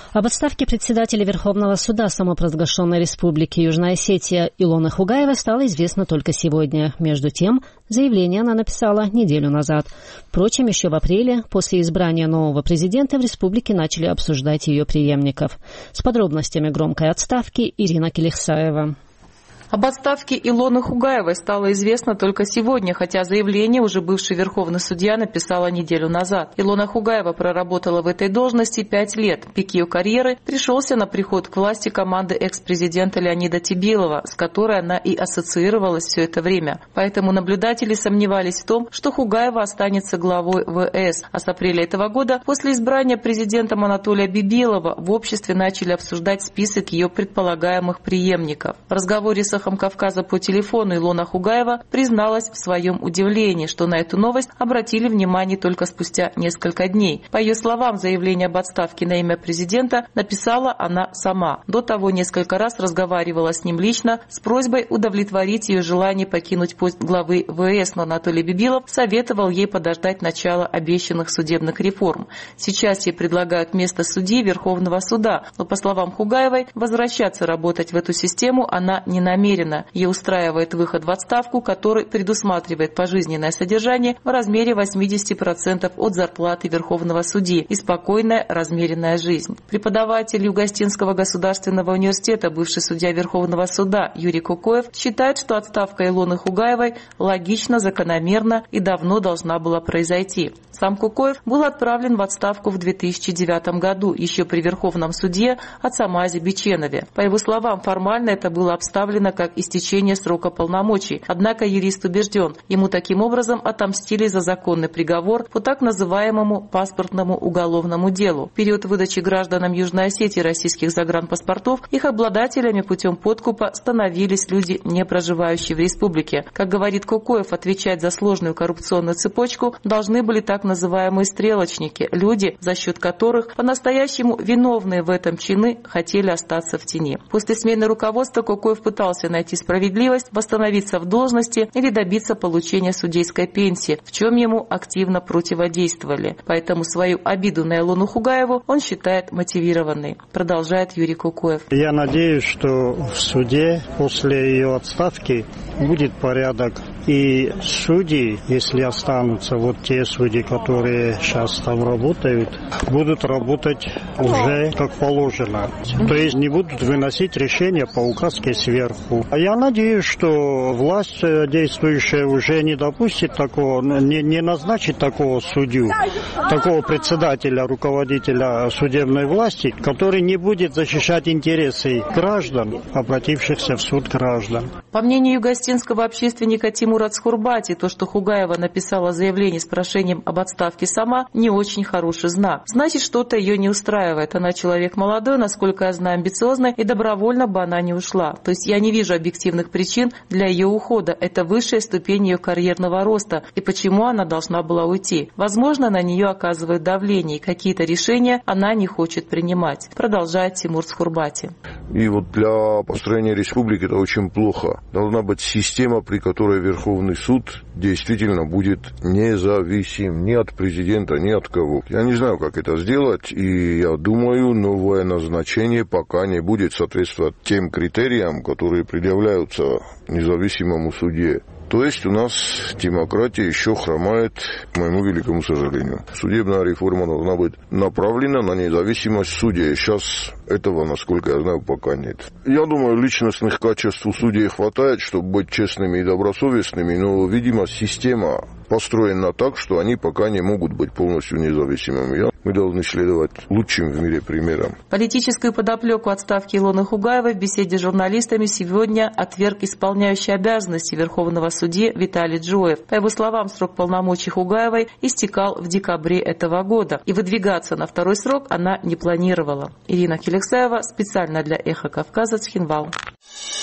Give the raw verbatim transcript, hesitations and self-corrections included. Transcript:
Об отставке председателя Верховного суда самопровозглашенной Республики Южная Осетия Илоны Хугаевой стало известно только сегодня. Между тем, заявление она написала неделю назад. Впрочем, еще в апреле, после избрания нового президента, в республике начали обсуждать ее преемников. С подробностями громкой отставки Ирина Келехсаева. Об отставке Илоны Хугаевой стало известно только сегодня, хотя заявление уже бывший верховный судья написала неделю назад. Илона Хугаева проработала в этой должности пять лет. Пик ее карьеры пришелся на приход к власти команды экс-президента Леонида Тебилова, с которой она и ассоциировалась все это время. Поэтому наблюдатели сомневались в том, что Хугаева останется главой ВС. А с апреля этого года, после избрания президентом Анатолия Бибилова, в обществе начали обсуждать список ее предполагаемых преемников. В разговоре с «Эхом Кавказа» по телефону Илона Хугаева призналась в своем удивлении, что на эту новость обратили внимание только спустя несколько дней. По ее словам, заявление об отставке на имя президента написала она сама. До того несколько раз разговаривала с ним лично с просьбой удовлетворить ее желание покинуть пост главы ВС, но Анатолий Бибилов советовал ей подождать начала обещанных судебных реформ. Сейчас ей предлагают место судьи Верховного суда, но, по словам Хугаевой, возвращаться работать в эту систему она не намерена. Ее устраивает выход в отставку, который предусматривает пожизненное содержание в размере восемьдесят процентов от зарплаты Верховного судьи и спокойная размеренная жизнь. Преподаватель Югостинского государственного университета, бывший судья Верховного суда Юрий Кокоев считает, что отставка Илоны Хугаевой логично, закономерна и давно должна была произойти. Сам Кокоев был отправлен в отставку в две тысячи девятом году, еще при Верховном суде Ацамазе Биченове. По его словам, формально это было обставлено как истечение срока полномочий. Однако юрист убежден, ему таким образом отомстили за законный приговор по так называемому паспортному уголовному делу. В период выдачи гражданам Южной Осетии российских загранпаспортов их обладателями путем подкупа становились люди, не проживающие в республике. Как говорит Кокоев, отвечать за сложную коррупционную цепочку должны были так называемые стрелочники, люди, за счет которых по-настоящему виновные в этом чины хотели остаться в тени. После смены руководства Кокоев пытался найти справедливость, восстановиться в должности или добиться получения судейской пенсии, в чем ему активно противодействовали. Поэтому свою обиду на Илону Хугаеву он считает мотивированной. Продолжает Юрий Кокоев. Я надеюсь, что в суде после ее отставки будет порядок. И судьи, если останутся, вот те судьи, которые сейчас там работают, будут работать уже как положено. То есть не будут выносить решения по указке сверху. А я надеюсь, что власть действующая уже не допустит такого, не, не назначит такого судью, такого председателя, руководителя судебной власти, который не будет защищать интересы граждан, обратившихся в суд граждан. По мнению югостинского общественника Тимура Цхурбати, то, что Хугаева написала заявление с прошением об отставке сама, не очень хороший знак. Значит, что-то ее не устраивает. Она человек молодой, насколько я знаю, амбициозный, и добровольно бы она не ушла. То есть я не вижу объективных причин для ее ухода. Это высшая ступень ее карьерного роста. И почему она должна была уйти? Возможно, на нее оказывают давление, и какие-то решения она не хочет принимать. Продолжает Тимур Цхурбати. И вот для построения республики это очень плохо. Должна быть система, при которой Верховный суд действительно будет независим ни от президента, ни от кого. Я не знаю, как это сделать, и я думаю, новое назначение пока не будет соответствовать тем критериям, которые предъявляются независимому судье. То есть у нас демократия еще хромает, к моему великому сожалению. Судебная реформа должна быть направлена на независимость судей. Сейчас этого, насколько я знаю, пока нет. Я думаю, личностных качеств у судей хватает, чтобы быть честными и добросовестными, но, видимо, система построена так, что они пока не могут быть полностью независимыми. Мы должны следовать лучшим в мире примерам. Политическую подоплеку отставки Илоны Хугаевой в беседе с журналистами сегодня отверг исполняющий обязанности Верховного судьи Виталий Джоев. По его словам, срок полномочий Хугаевой истекал в декабре этого года, и выдвигаться на второй срок она не планировала. Ирина Келехсаева специально для «Эхо Кавказа», Цхинвал.